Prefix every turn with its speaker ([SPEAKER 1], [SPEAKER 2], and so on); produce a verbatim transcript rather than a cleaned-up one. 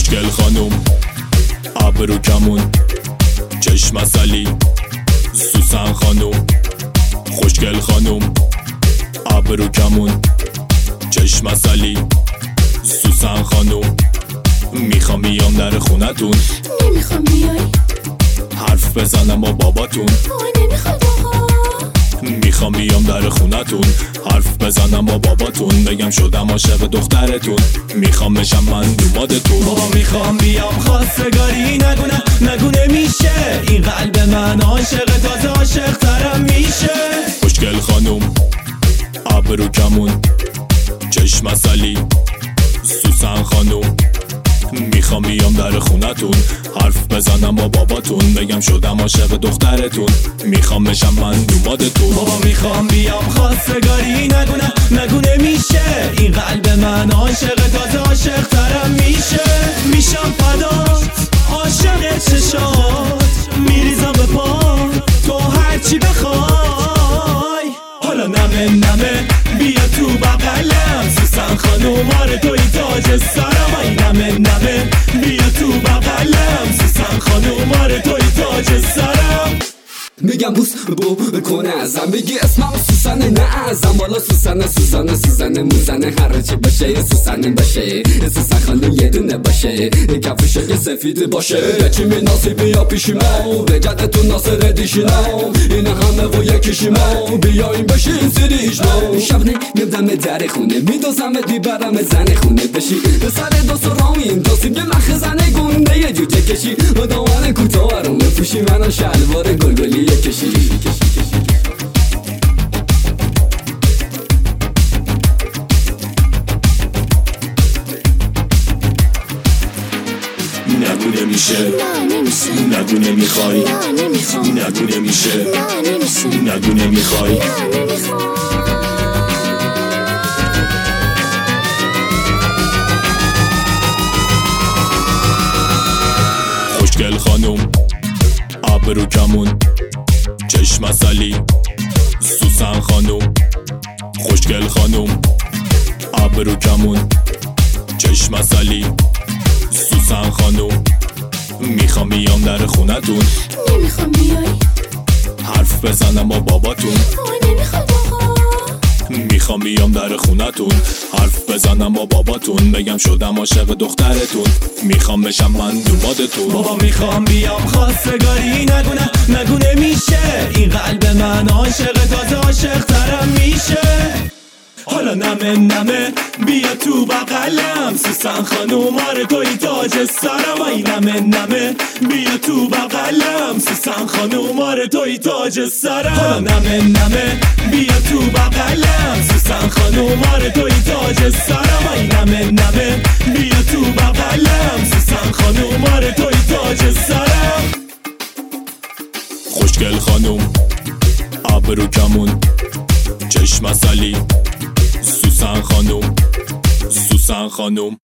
[SPEAKER 1] خوشگل خانوم ابرو کمون چشم عسلی سوسن خانوم خوشگل خانوم ابرو کمون چشم عسلی سوسن خانوم میخوام بیام در خونتون.
[SPEAKER 2] نمیخوام بیای
[SPEAKER 1] حرف بزنم با باباتون.
[SPEAKER 2] وای نمیخواد آقا.
[SPEAKER 1] میخوام بیام در خونتون حرف بزنم با باباتون بگم شدم عاشق دخترتون میخوام بشم من دومادتون.
[SPEAKER 3] بابا میخوام بیام خواستگاری نگونه نگونه میشه این قلب من عاشق تازه عاشق ترم میشه.
[SPEAKER 1] خوشگل خانوم ابرو کمون چشم عسلی سوسن خانوم میخوام بیام در خونتون حرف بزنم با باباتون بگم شدم عاشق دخترتون میخوام بشم من دومادتون.
[SPEAKER 3] بابا میخوام بیام خواستگاری نگونه نگونه میشه این قلب من عاشق تازه عاشق ترم میشه. میشم فدات عاشق چشات میریزم به پا تو هرچی بخوای. حالا نمه نمه بیا تو بغلم سوسن خانوم آره توی تاج سرم. ای نمه نمه بیا تو بغلم سوسن خانوم آره توی تاج سرم.
[SPEAKER 4] میگم بوس بو کنه ازم بگی اسمم سوسن نه ازم بالا سوسن سوسن سوسن موزنه هر چی باشه سوسن باشه سوسن خانم یه دونه باشه کفشای سفید باشه چی مناسب بیا پیشی ما بجدتون ناصر دیشینا این همه و یکیشی ما بیایم بشین زیریش ما شب نمیدم در خونه میدوزم بیبرم زن خونه بشی سر دو سرامین دوستی به مخزن گنده یه جوجه کشی و دامن کوتاه رو بپوشی منو شلوار گلگلی کشی کشی کشی
[SPEAKER 1] نگو نمیشه
[SPEAKER 2] نه نمیشه
[SPEAKER 1] نگو نمیخوای
[SPEAKER 2] نه نمیخوام
[SPEAKER 1] نگو نمیشه
[SPEAKER 2] نه نمیشه
[SPEAKER 1] نگو نمیخوای
[SPEAKER 2] نه نمیخوام.
[SPEAKER 1] خوشگل خانوم ابرو کمون چشم عسلی سوسن خانوم خوشگل خانوم ابرو کمون چشم عسلی سوسن خانوم میخوام بیام در خونتون.
[SPEAKER 2] نمیخوام بیای
[SPEAKER 1] حرف بزنم با باباتون.
[SPEAKER 2] وای نمیخواد آقا.
[SPEAKER 1] میخوام بیام در خونتون حرف بزنم با باباتون بگم شدم عاشق دخترتون میخوام بشم من دومادتون.
[SPEAKER 3] بابا میخوام بیام خواستگاری نگونه نگونه میشه این قلب من عاشق تازه عاشق ترم میشه. حالا نمه نمه بیا تو بغلم سوسن خانوم آره توی تاج سرم. ای نمه نمه بیا تو بغلم سوسن خانوم آره توی تاج سرم. حالا نمه نمه بیا تو بغلم سوسن خانوم آره توی تاج سرم. ای نمه نمه بیا تو بغلم سوسن خانوم آره توی تاج سرم.
[SPEAKER 1] خوشگل خانوم ابرو کمون چشم عسلی سوسن خانوم سوسن خانوم